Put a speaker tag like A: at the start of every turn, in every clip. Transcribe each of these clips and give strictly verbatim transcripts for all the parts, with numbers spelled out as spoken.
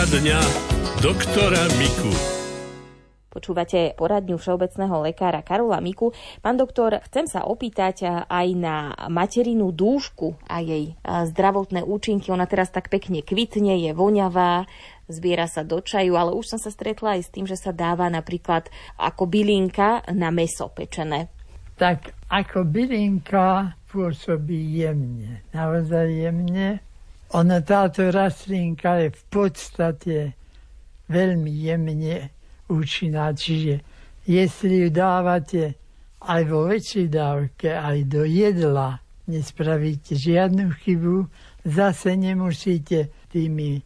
A: Poradňa doktora Miku.
B: Počúvate poradňu všeobecného lekára Karola Miku. Pán doktor, chcem sa opýtať aj na materinú dúšku a jej zdravotné účinky. Ona teraz tak pekne kvitne, je voňavá, zbiera sa do čaju, ale už som sa stretla aj s tým, že sa dáva napríklad ako bylinka na mäso pečené.
C: Tak ako bylinka pôsobí jemne, naozaj jemne. Ona, táto rastlinka je v podstate veľmi jemne účinná, čiže jestli ju dávate aj vo väčšej dávke, aj do jedla, nespravíte žiadnu chybu, zase nemusíte tými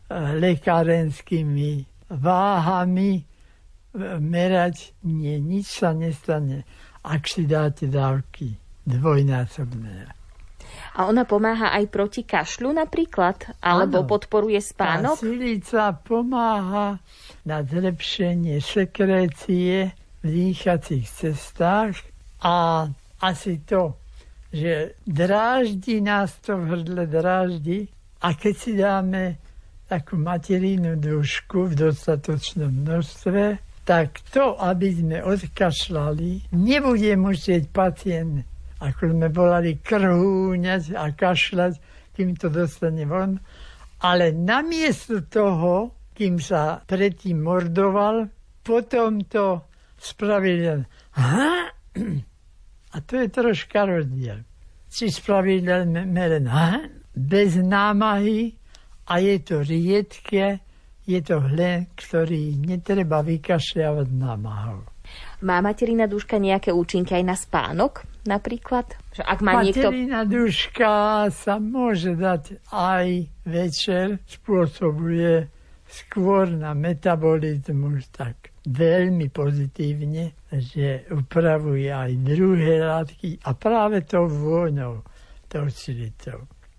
C: lekárenskými váhami merať, nie, nič sa nestane, ak si dáte dávky dvojnásobné.
B: A ona pomáha aj proti kašľu napríklad? Alebo ano, podporuje spánok?
C: Tá silica pomáha na zlepšenie sekrécie v dýchacích cestách a asi to, že dráždi nás to v hrdle, dráždi, a keď si dáme takú materinu dúšku v dostatočnom množstve, tak to, aby sme odkašľali, nebude musieť pacient, ako sme volali, krhúňať a kašľať, kým to dostane von. Ale namiesto toho, kým sa predtým mordoval, potom to spravil len ha? A to je troška rozdiel. Si spravil len ha? Bez námahy a je to riedke, je to hlen, ktorý netreba vykašľavať námahou.
B: Má materina dúška nejaké účinky aj na spánok napríklad? Že ak má
C: materina
B: niekto...
C: dúška sa môže dať aj večer, spôsobuje skôr na metabolizmus tak veľmi pozitívne, že upravuje aj druhé látky a práve tou vôňou, tou silicou.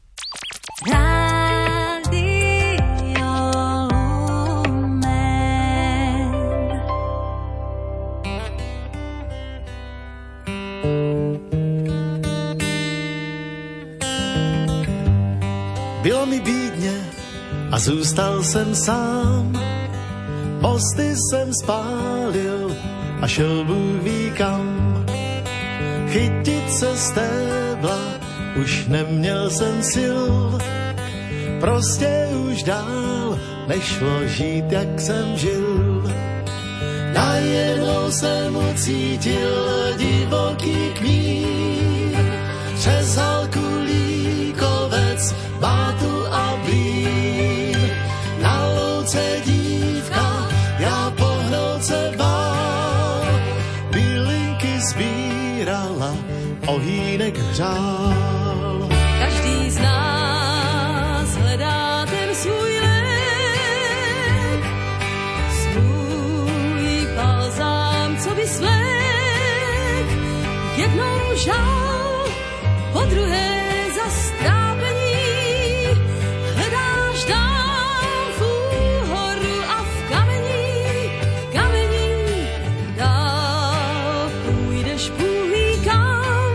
D: Bylo mi bídně a zůstal jsem sám. Mosty jsem spálil a šel Bůh ví kam. Chytit se stébla už neměl jsem sil. Prostě už dál nešlo žít, jak jsem žil. Najednou jsem ucítil divoký kmír. Přes halku líkovec, bátu a blín. Na louce dívka, já pohnout se bál. Bylinky sbírala, ohýnek hřál.
E: Každý z nás hledá ten svůj lék, svůj balzám, co by svlék. Jednou žál, po druhé zas trápení. Hledáš dál v úhoru a v kamení, kamení. Dál půjdeš Bůh ví kam.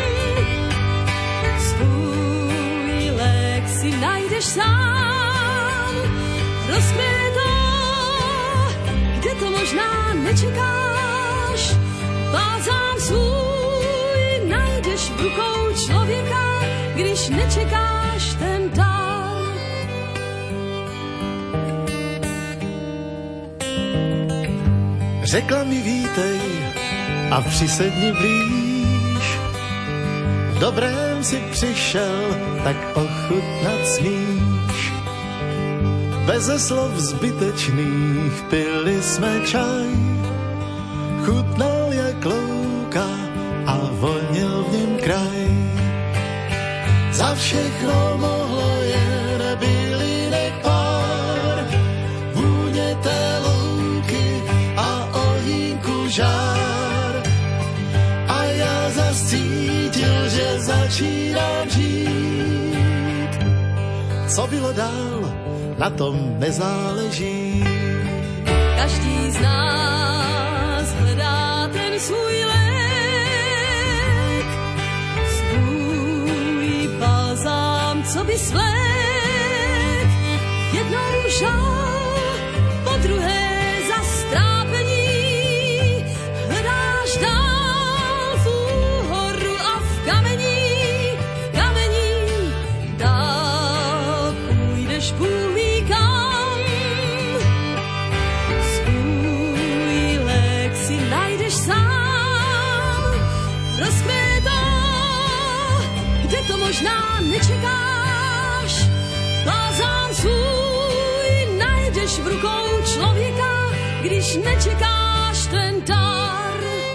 E: Svůj lék si najdeš sám. Rozkvěje to, kde to možná nečekáš. Balzám svůj najdeš v rukou člověka, když nečekáš ten dar.
D: Řekla mi vítej a přisedni blíž. V dobrém si přišel, tak ochutnat smíš. Beze slov zbytečných pili jsme čaj. Chutnal jak louka a vonil v něm kraj. Za všechno mohlo jen bylinek pár. Vůně té louky a ohýnku žár. A já zas cítil, že začínám žít. Co bylo dál, na tom nezáleží.
E: Každý z nás hledá ten svůj lék, svůj balzám, co by svlék. Jednou žál, druhé zas trápení. Hledáš dál v úhoru a v kamení, v kamení dál půjdeš Bůh ví kam. Svůj lék si najdeš sám, rozkvétá, kde to možná nečekáš. Blázán svůj najdeš v rukou člověka, když nečekáš ten dar.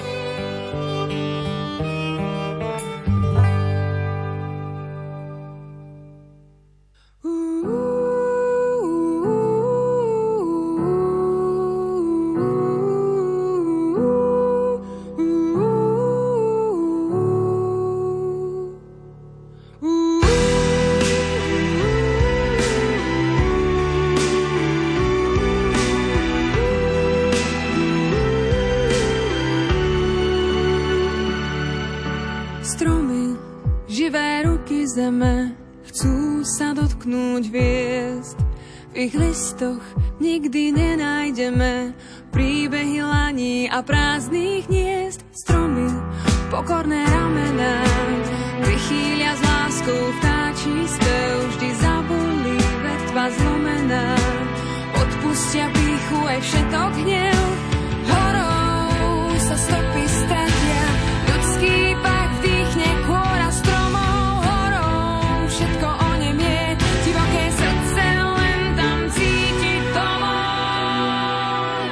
F: Stromy, živé ruky zeme, chcú sa dotknúť hviezd. V ich listoch nikdy nenájdeme príbehy laní a prázdnych hniezd. Stromy, pokorné ramená, vychýlia s láskou vtáčí spev. Vždy zabolí vetva zlomená, odpustia pýchu aj všetok hnev. Horou sa stopy stratia, ľudský pach vdýchne kôra stromov. Horou všetko onemie, divoké srdce len tam cíti domov.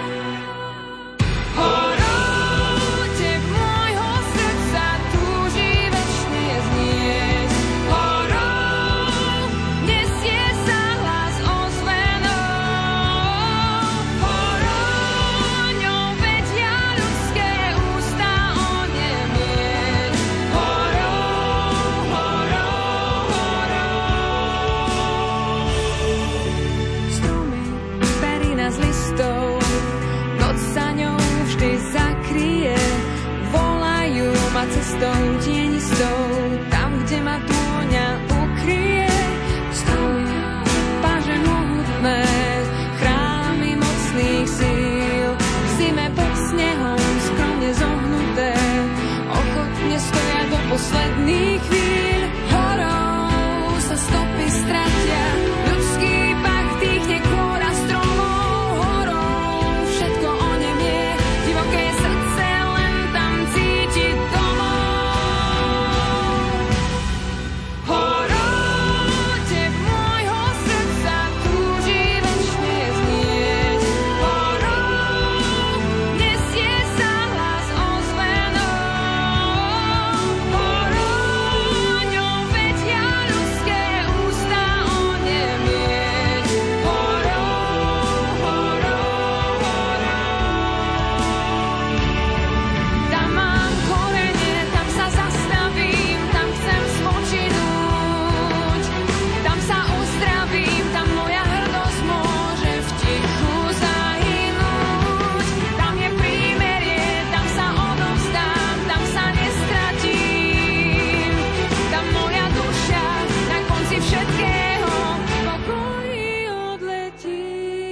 F: Horou teb môjho srdca túži večne znieť. Horou nesie sa hlas ozvenou. Horou ňou vedia ľudské ústa onemieť. Horou, horou, horou. Stromy, perina z listov, noc za ňou vždy zakryje. Volajú ma cestou tienistou, tam, kde ma tôňa ukryje. Stromy, páže mohutné, chrámy mocných síl, v zime pod snehom skromne zohnuté, ochotne stoja do posledných chvíľ. Horou sa stopy stratia, ľudský pach dýchne kôra stromov. Horou všetko onemie, divoké srdce len tam cíti domov. Horou teb môjho srdca túži večne znieť. Horou nesie sa hlas ozvenou. Horou ňou vedia ľudské ústa onemieť. Horou, horou, horou. Tam mám korene, tam sa zastavím, tam chcem spočinúť. Tam sa uzdravím, tam moja hrdosť môže v tichu zahynúť. Tam je prímerie, tam sa odovzdám, tam sa nestratím. Tam moja duša na konci všetkého v pokoji odletí.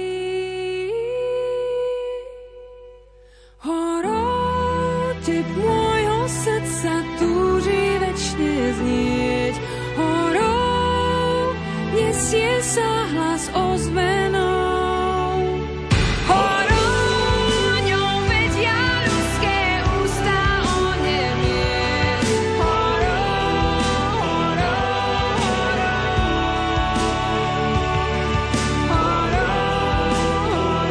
F: Horou teb môjho srdca túži večne znieť. Horou nesie sa hlas ozvenou. Horou ňou vedia ľudské ústa onemieť. Horou, horou, horou. Horou,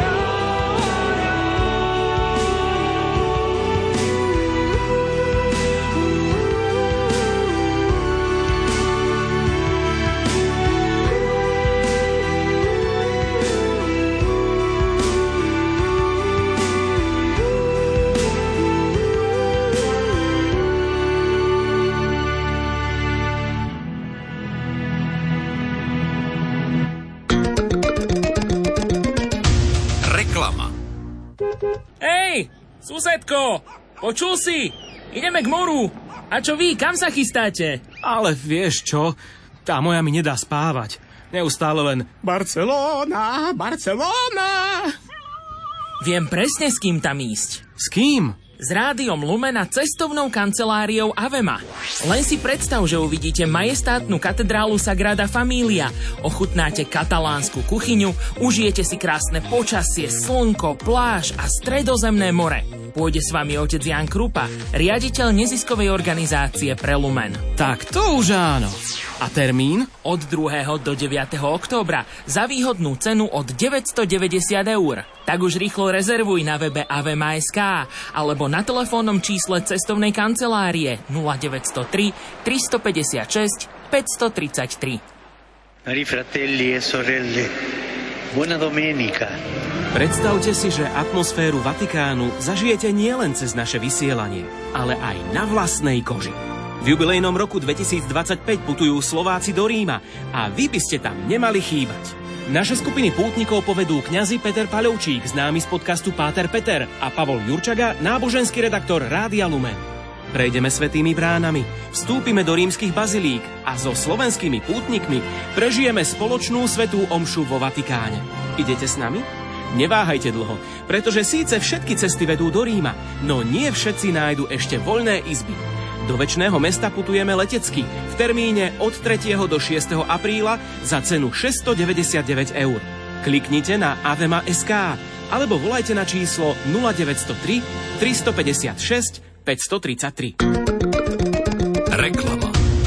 A: Reklama.
G: Hej, susedko, počul si? Ideme k moru. A čo vy, kam sa chystáte?
H: Ale vieš čo? Tá moja mi nedá spávať. Neustále len Barcelona, Barcelona.
G: Viem presne, s kým tam ísť.
H: S kým?
G: S Rádiom Lumen a cestovnou kanceláriou Avema. Len si predstav, že uvidíte majestátnu katedrálu Sagrada Familia, ochutnáte katalánsku kuchyňu, užijete si krásne počasie, slnko, pláž a stredozemné more. Pôjde s vami otec Jan Krupa, riaditeľ neziskovej organizácie pre Lumen.
H: Tak to už áno. A termín?
G: Od druhého do deviateho októbra za výhodnú cenu od deväťstodeväťdesiat eur. Tak už rýchlo rezervuj na webe avema bodka es ká alebo na telefónnom čísle cestovnej kancelárie nula deväť nula tri tristopäťdesiatšesť päťstotridsaťtri.
I: Cari fratelli e sorelle, buona domenica.
H: Predstavte si, že atmosféru Vatikánu zažijete nielen cez naše vysielanie, ale aj na vlastnej koži. V jubilejnom roku dvetisícdvadsaťpäť putujú Slováci do Ríma a vy by ste tam nemali chýbať. Naše skupiny pútnikov povedú kňazi Peter Paľovčík, známy z podcastu Páter Peter, a Pavol Jurčaga, náboženský redaktor Rádia Lumen. Prejdeme svätými bránami, vstúpime do rímskych bazilík a so slovenskými pútnikmi prežijeme spoločnú svätú omšu vo Vatikáne. Idete s nami? Neváhajte dlho, pretože síce všetky cesty vedú do Ríma, no nie všetci nájdu ešte voľné izby. Do večného mesta putujeme letecky v termíne od tretieho do šiesteho apríla za cenu šesťstodeväťdesiatdeväť eur. Kliknite na avema bodka es ká alebo volajte na číslo nula deväť nula tri tristopäťdesiatšesť päťstotridsaťtri.
A: Reklama.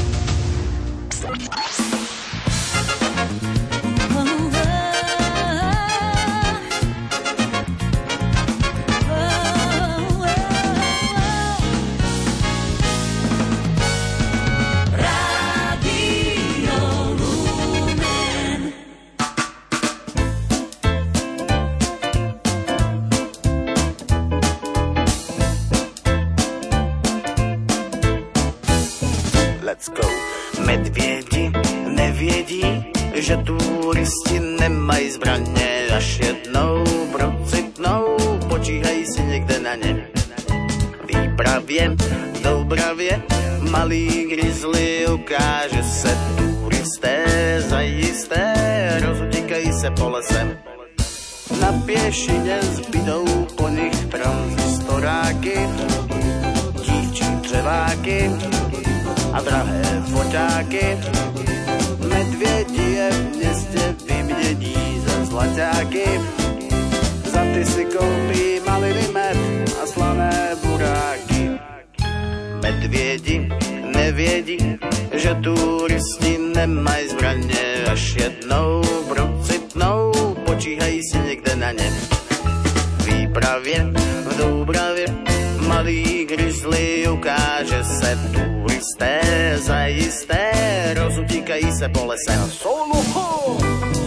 D: Let's go. Medvědi nevědí, že turisti nemají zbraně, až jednou procitnou, počíhají si někde na ně. Výpravě, v Doubravě, malý grizzly ukáže se, turisté zajisté rozutíkají se po lesem. Na pěšině zbydou po nich tranzistoráky, dívčí dřeváky a drahé foťáky. Medvědi je v městě vymění za zlaťáky. Za ty si koupí maliny med a slané buráky. Medvědi nevědí, že turisti nemají zbraně, až jednou procitnou, počíhají si někde na ně. V výpravě v Doubravě malý grizzly ukáže se, turisté zajisté rozutíkají se po lese. Solucho!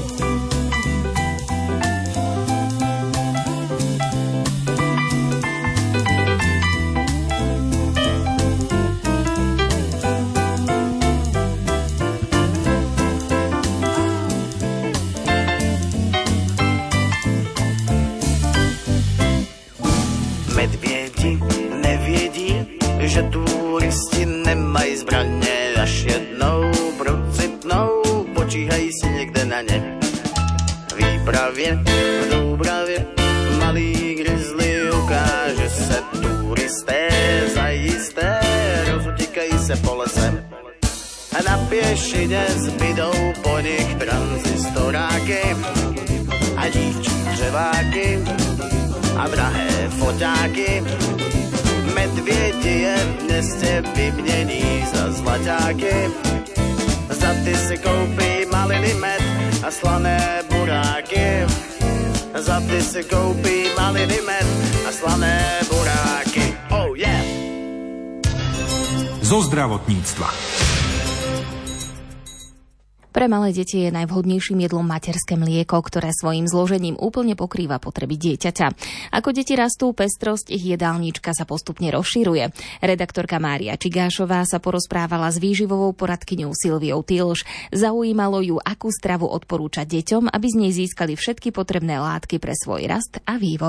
D: Medvědi nevědí, že turisti nemají zbraně, až jednou procitnou, počíhají si někde na ně. V výpravě v Doubravě malý grizzly ukáže se, turisté zajisté rozutíkají se po lese. A na pěšině zbydou po nich tranzistoráky a dívčí dřeváky a drahé foťáky. Medvědi je v městě vymění za zlaťáky. Za ty si koupí maliny med a slané buráky. Za ty si koupí maliny med a slané buráky. Oh yeah!
J: Zo zdravotníctva.
B: Pre malé deti je najvhodnejším jedlom materské mlieko, ktoré svojím zložením úplne pokrýva potreby dieťaťa. Ako deti rastú, pestrosť ich jedálnička sa postupne rozširuje. Redaktorka Mária Čigášová sa porozprávala s výživovou poradkyňou Silviou Tilš. Zaujímalo ju, akú stravu odporúča deťom, aby z nej získali všetky potrebné látky pre svoj rast a vývoj.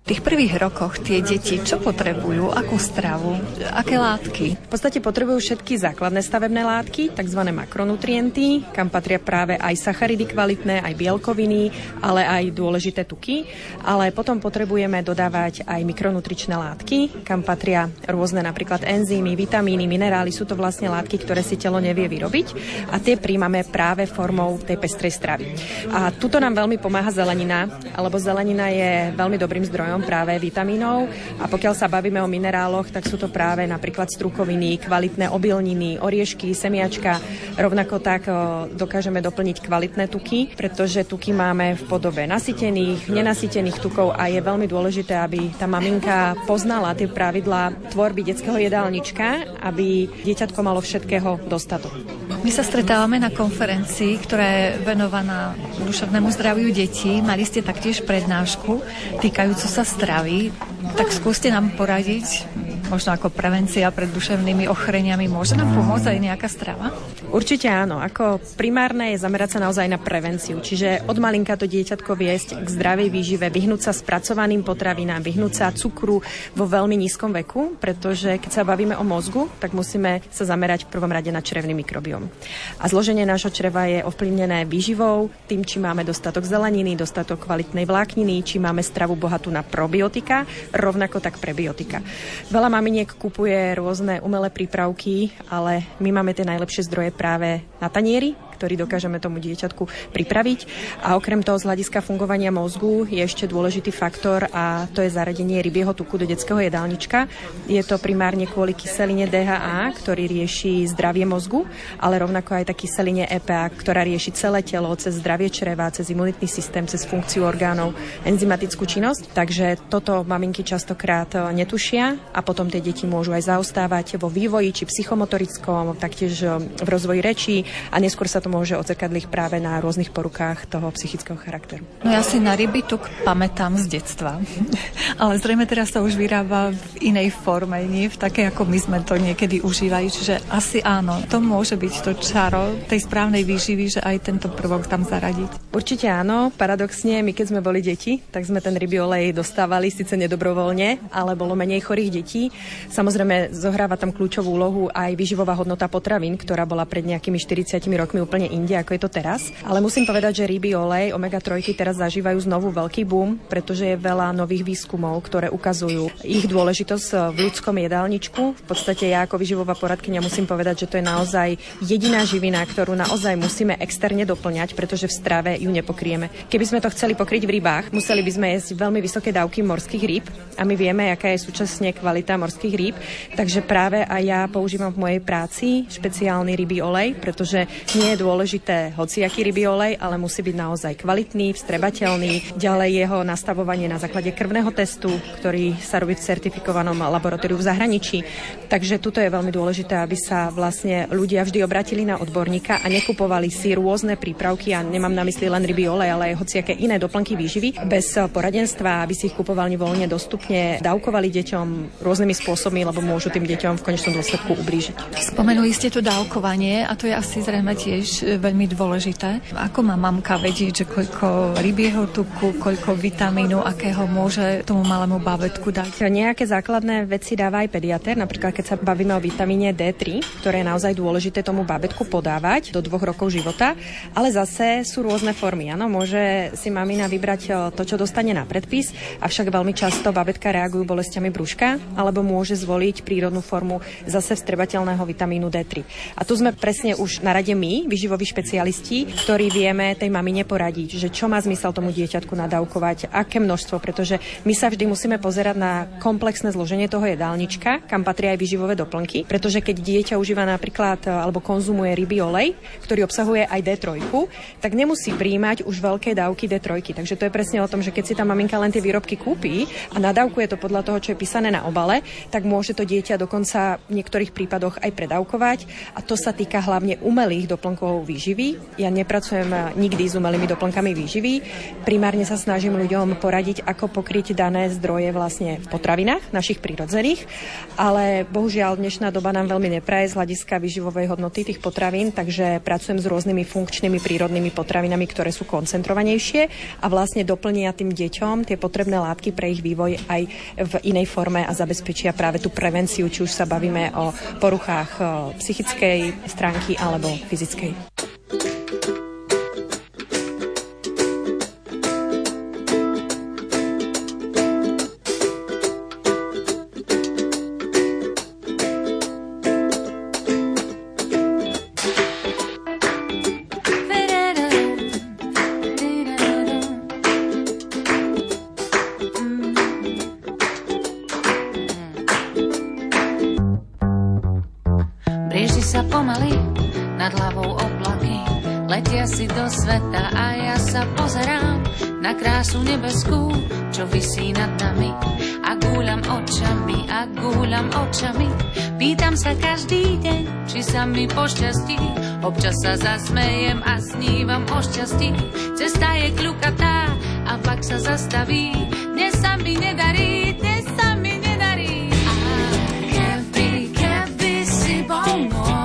J: V tých prvých rokoch tie deti čo potrebujú, akú stravu, aké látky?
K: V podstate potrebujú všetky základné stavebné látky, tzv. Makronutrienty, kam patria práve aj sacharidy kvalitné, aj bielkoviny, ale aj dôležité tuky. Ale potom potrebujeme dodávať aj mikronutričné látky, kam patria rôzne napríklad enzymy, vitamíny, minerály. Sú to vlastne látky, ktoré si telo nevie vyrobiť a tie príjmame práve formou tej pestrej stravy. A tuto nám veľmi pomáha zelenina, alebo zelenina je veľmi dobrým zdrojom práve vitamínov a pokiaľ sa bavíme o mineráloch, tak sú to práve napríklad strukoviny, kvalitné obilniny, oriešky, semiačka. Rovnako tak dokážeme doplniť kvalitné tuky, pretože tuky máme v podobe nasytených, nenasýtených tukov a je veľmi dôležité, aby tá maminka poznala tie pravidlá tvorby detského jedálnička, aby dieťatko malo všetkého dostatok.
J: My sa stretávame na konferencii, ktorá je venovaná duševnému zdraviu detí. Mali ste taktiež prednášku týkajúcu sa stravy. Tak skúste nám poradiť, možno ako prevencia pred duševnými ochoreniami. Môže nám pomôcť aj nejaká strava?
K: Určite áno. Ako primárne je zamerať sa naozaj na prevenciu. Čiže od malinka to dieťatko viesť k zdravej výžive, vyhnúť sa spracovaným potravinám, vyhnúť sa cukru vo veľmi nízkom veku, pretože keď sa bavíme o mozgu, tak musíme sa zamerať v prvom rade na črevný mikrobióm. A zloženie nášho čreva je ovplyvnené výživou, tým, či máme dostatok zeleniny, dostatok kvalitnej vlákniny, či máme stravu bohatú na probiotika, rovnako tak prebiotika. Veľa maminiek kupuje rôzne umelé prípravky, ale my máme tie najlepšie zdroje práve na tanieri, ktorý dokážeme tomu dieťatku pripraviť. A okrem toho z hľadiska fungovania mozgu je ešte dôležitý faktor a to je zaradenie rybieho tuku do detského jedálnička. Je to primárne kvôli kyseline dé há á, ktorý rieši zdravie mozgu, ale rovnako aj tá kyseline é pé á, ktorá rieši celé telo cez zdravie čreva, cez imunitný systém, cez funkciu orgánov, enzymatickú činnosť. Takže toto maminky častokrát netušia a potom tie deti môžu aj zaostávať vo vývoji či psychomotorickom, taktiež v rozvoji rečí a neskôr sa to môže odzrkadliť práve na rôznych porukách toho psychického charakteru.
J: No ja si na ryby tuk pamätám z detstva, ale zrejme teraz sa už vyrába v inej forme, nie v takej, ako my sme to niekedy užívali, čiže asi áno, to môže byť to čaro tej správnej výživy, že aj tento prvok tam zaradiť.
K: Určite áno, paradoxne, my keď sme boli deti, tak sme ten rybí olej dostávali síce nedobrovoľne, ale bolo menej chorých detí. Samozrejme, zohráva tam kľúčovú úlohu aj výživová hodnota potravín, ktorá bola pred nejakými štyridsiatimi rokmi úplne inde, ako je to teraz. Ale musím povedať, že rybí olej, omega tri teraz zažívajú znovu veľký boom, pretože je veľa nových výskumov, ktoré ukazujú ich dôležitosť v ľudskom jedálničku. V podstate ja ako výživová poradkyňa musím povedať, že to je naozaj jediná živina, ktorú naozaj musíme externe doplňať, pretože v strave ju nepokrieme. Keby sme to chceli pokryť v rybách, museli by sme jesť veľmi vysoké dávky morských rýb a my vieme, aká je súčasne kvalita morských rýb, takže práve aj ja používam v mojej práci špeciálny rybí olej, pretože nie je dôležité hociaký rybí olej, ale musí byť naozaj kvalitný, vstrebateľný. Ďalej jeho nastavovanie na základe krvného testu, ktorý sa robí v certifikovanom laboratóriu v zahraničí. Takže tuto je veľmi dôležité, aby sa vlastne ľudia vždy obratili na odborníka a nekupovali si rôzne prípravky, a nemám na mysli len rybí olej, ale aj hociaké iné doplnky výživy bez poradenstva, aby si ich kupovali voľne dostupne, dávkovali deťom rôznymi spôsobmi, lebo môžu tým deťom v konečnom dôsledku ublížiť.
J: Spomenuli ste to dávkovanie a to je asi zrejme tiež veľmi dôležité. Ako má mamka vedieť, že koľko rybieho tuku, koľko vitamínu, akého môže tomu malému bábätku dať?
K: Nejaké základné veci dáva aj pediatér, napríklad keď sa bavíme o vitamíne dé tri, ktoré je naozaj dôležité tomu bábätku podávať do dvoch rokov života, ale zase sú rôzne formy. Áno, môže si mamina vybrať to, čo dostane na predpis, avšak veľmi často bábätka reagujú bolestiami brúška, alebo môže zvoliť prírodnú formu zase vstrebateľného vitamínu dé tri. A tu sme presne už na rade my, výživoví špecialisti, ktorí vieme tej mamine poradiť, že čo má zmysel tomu dieťatku nadávkovať, aké množstvo, pretože my sa vždy musíme pozerať na komplexné zloženie toho jedálnička, kam patria aj výživové doplnky, pretože keď dieťa užíva napríklad alebo konzumuje rybí olej, ktorý obsahuje aj dé tri, tak nemusí prijímať už veľké dávky dé tri. Takže to je presne o tom, že keď si tá maminka len tie výrobky kúpi a nadávkuje to podľa toho, čo je písané na obale, tak môže to dieťa dokonca v niektorých prípadoch aj predávkovať, a to sa týka hlavne umelých doplnkov doplnkov výživy. Ja nepracujem nikdy s umelými doplnkami výživy. Primárne sa snažím ľuďom poradiť, ako pokryť dané zdroje vlastne v potravinách našich prírodzených, ale bohužiaľ dnešná doba nám veľmi nepraje z hľadiska výživovej hodnoty tých potravín, takže pracujem s rôznymi funkčnými prírodnými potravinami, ktoré sú koncentrovanejšie a vlastne doplnia tým deťom tie potrebné látky pre ich vývoj aj v inej forme a zabezpečia práve tú prevenciu, či už sa bavíme o poruchách psychickej stránky alebo fyzickej.
L: Sveta a ja sa pozerám na krásu nebeskú, čo visí nad nami. A gúľam očami, a gúľam očami. Pýtam sa každý deň, či sa mi pošťastí. Občas sa zasmejem a snívam o šťastí. Cesta je kľukatá a pak sa zastaví. Dnes sa mi nedarí, dnes sa mi nedarí. A keby, keby si bol môj.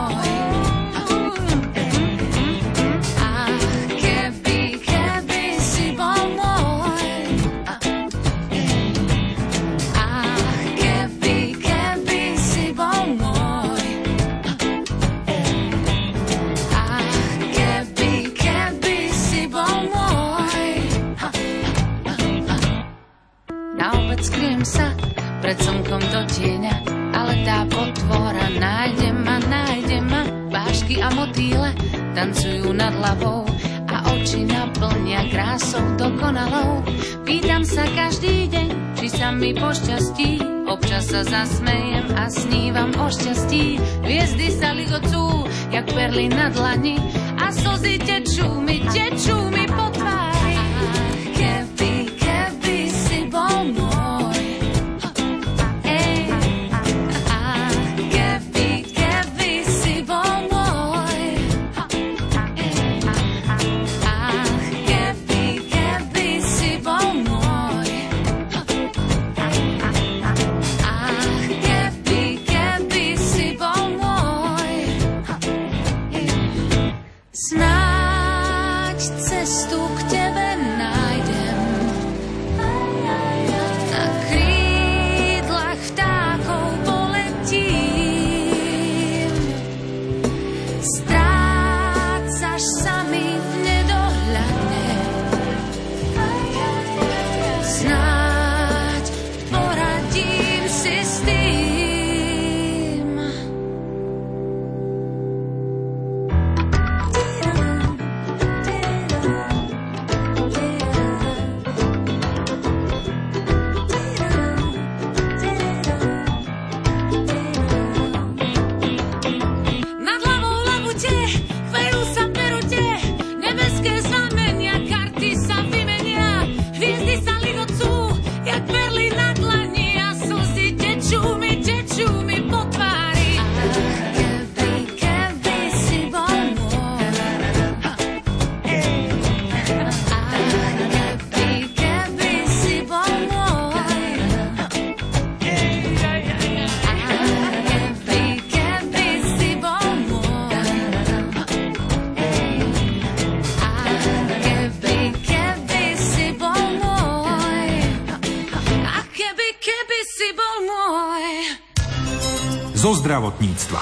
L: Sa pred slnkom do tieňa, ale tá potvora nájde ma, nájde ma. Vášky a motýle tancujú nad hlavou a oči naplnia krásou dokonalou. Pýtam sa každý deň, či sa mi pošťastí. Občas sa zasmejem a snívam o šťastí. Hviezdy sa ligocú, jak perly na dlani a slzy tečú mi, tečú mi po tvári. Keby, keby si bol môj.
M: Zo zdravotníctva.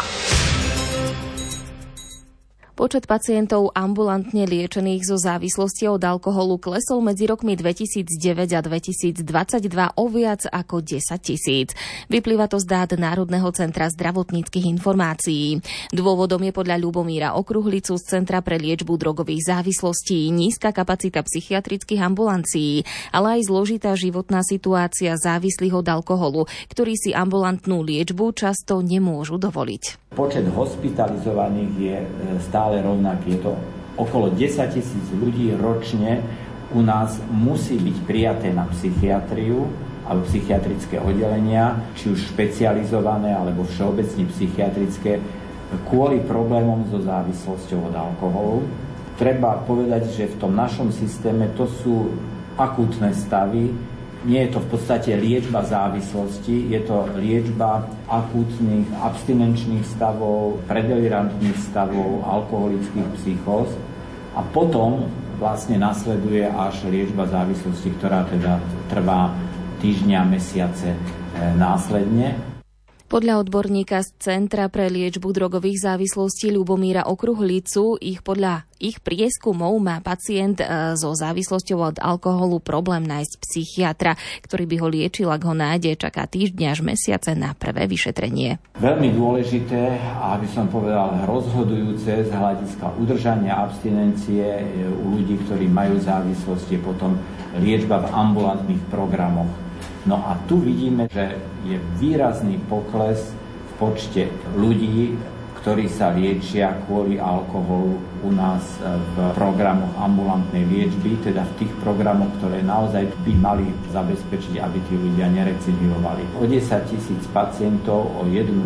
B: Počet pacientov ambulantne liečených zo závislosti od alkoholu klesol medzi rokmi dvetisícdeväť a dvetisícdvadsaťdva o viac ako desať tisíc. Vyplýva to z dát Národného centra zdravotníckych informácií. Dôvodom je podľa Ľubomíra Okruhlicu z Centra pre liečbu drogových závislostí nízka kapacita psychiatrických ambulancií, ale aj zložitá životná situácia závislých od alkoholu, ktorí si ambulantnú liečbu často nemôžu dovoliť.
N: Počet hospitalizovaných je stále rovnaký. Je to okolo desať tisíc ľudí ročne u nás musí byť prijaté na psychiatriu alebo psychiatrické oddelenia, či už špecializované alebo všeobecne psychiatrické, kvôli problémom so závislosťou od alkoholu. Treba povedať, že v tom našom systéme to sú akútne stavy. Nie je to v podstate liečba závislosti, je to liečba akútnych abstinenčných stavov, predelirantných stavov, alkoholických psychóz. A potom vlastne nasleduje až liečba závislosti, ktorá teda trvá týždňa, mesiace e, následne.
B: Podľa odborníka z Centra pre liečbu drogových závislostí Ľubomíra Okruhlicu ich podľa ich prieskumov má pacient so závislosťou od alkoholu problém nájsť psychiatra, ktorý by ho liečil, ak ho nájde, čaká týždňa až mesiace na prvé vyšetrenie.
N: Veľmi dôležité, aby som povedal rozhodujúce z hľadiska udržania abstinencie u ľudí, ktorí majú závislosť, je potom liečba v ambulantných programoch. No a tu vidíme, že je výrazný pokles v počte ľudí, ktorí sa liečia kvôli alkoholu u nás v programoch ambulantnej liečby, teda v tých programoch, ktoré naozaj by mali zabezpečiť, aby tí ľudia nerecidivovali. O desať tisíc pacientov, o jednu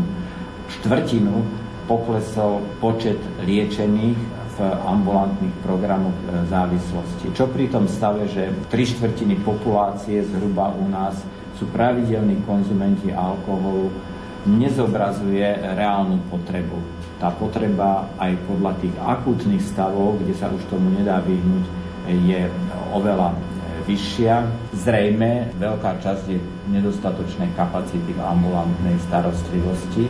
N: štvrtinu poklesol počet liečených v ambulantných programoch závislosti. Čo pri tom stave, že tri štvrtiny populácie zhruba u nás sú pravidelní konzumenti alkoholu, nezobrazuje reálnu potrebu. Tá potreba aj podľa tých akútnych stavov, kde sa už tomu nedá vyhnúť, je oveľa vyššia. Zrejme veľká časť je nedostatočnej kapacity v ambulantnej starostlivosti.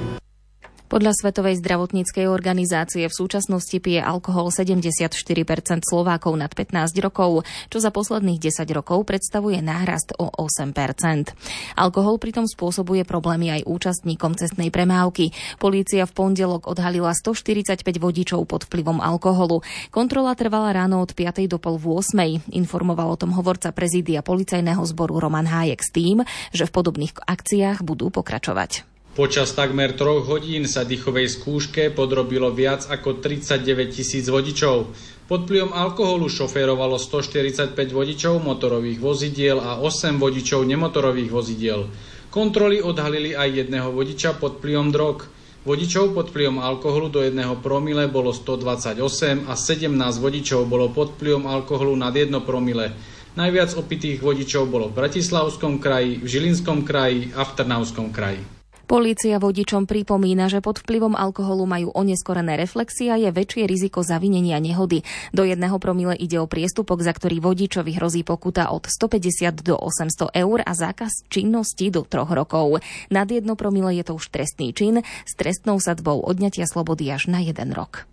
B: Podľa Svetovej zdravotníckej organizácie v súčasnosti pije alkohol sedemdesiatštyri percent Slovákov nad pätnásť rokov, čo za posledných desať rokov predstavuje nárast o osem percent. Alkohol pritom spôsobuje problémy aj účastníkom cestnej premávky. Polícia v pondelok odhalila stoštyridsaťpäť vodičov pod vplyvom alkoholu. Kontrola trvala ráno od piatej do pol ôsmej. Informoval o tom hovorca prezídia policajného zboru Roman Hájek s tým, že v podobných akciách budú pokračovať.
O: Počas takmer troch hodín sa dýchovej skúške podrobilo viac ako tridsaťdeväť tisíc vodičov. Pod vplyvom alkoholu šoférovalo stoštyridsaťpäť vodičov motorových vozidiel a osem vodičov nemotorových vozidiel. Kontroly odhalili aj jedného vodiča pod vplyvom drog. Vodičov pod vplyvom alkoholu do jedného promile bolo stodvadsaťosem a sedemnásť vodičov bolo pod vplyvom alkoholu nad jedno promile. Najviac opitých vodičov bolo v Bratislavskom kraji, v Žilinskom kraji a v Trnavskom kraji.
B: Polícia vodičom pripomína, že pod vplyvom alkoholu majú oneskorené reflexie a je väčšie riziko zavinenia nehody. Do jedného promile ide o priestupok, za ktorý vodičovi hrozí pokuta od stopäťdesiat do osemsto eur a zákaz činnosti do troch rokov. Nad jedno promile je to už trestný čin s trestnou sadzbou odňatia slobody až na jeden rok.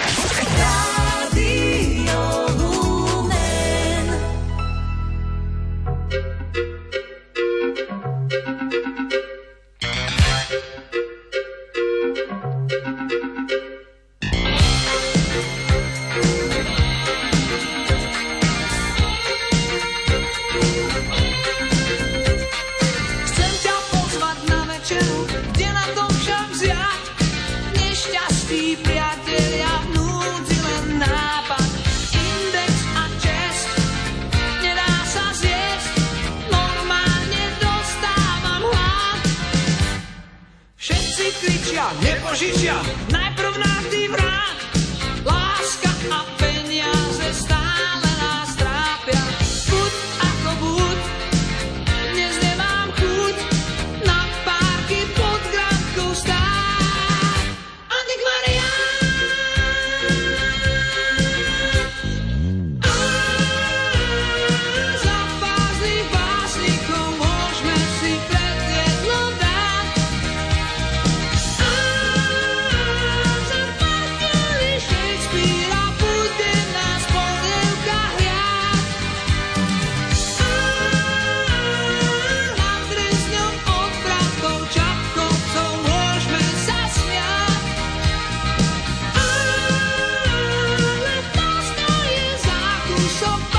F: Nepožičia, najprv navždy vrát. Láska a peniaze stále nás trápia. Buď ako buď, dnes nemám chuť na párky pod grádkou stáť. Antik Maria. Za básnych básnikov môžeme si pred jedno dať. So